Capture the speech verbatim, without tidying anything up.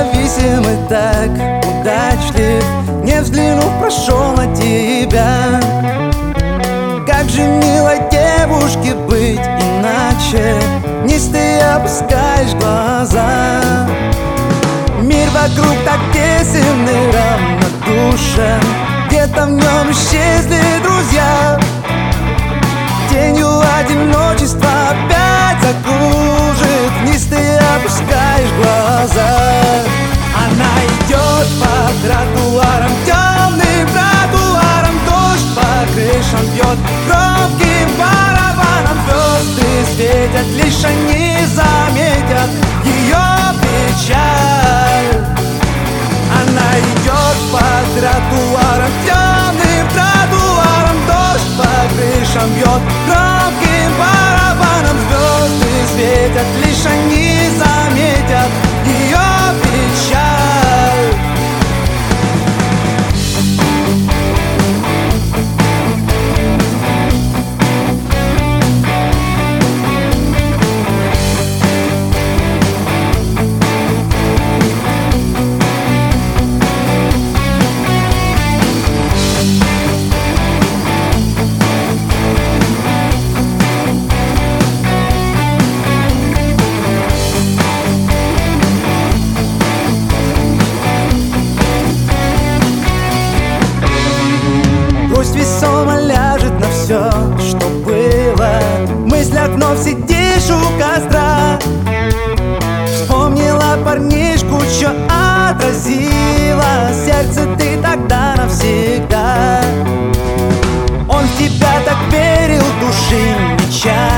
независимый, так удачлив, не взглянув, прошел на тебя. Как же мило девушке быть иначе, вниз ты опускаешь глаза. Мир вокруг так тесен и равнодушен, где-то в нем исчезли друзья. Тенью одиночества опять закружит, вниз ты опускаешь глаза. Она идет по тротуарам, темным тротуарам, дождь по крышам бьет громким барабаном. Звезды светят, лишь они заметят ее печаль. Она идет по тротуарам, темным тротуарам, дождь по крышам бьет громким барабаном. Звезды светят, лишь они заметят ее печаль. Пусть весомо ляжет на все, что было, в мыслях вновь сидишь у костра. Вспомнила парнишку, что отразила сердце ты тогда навсегда. Он в тебя так верил, души не чаял.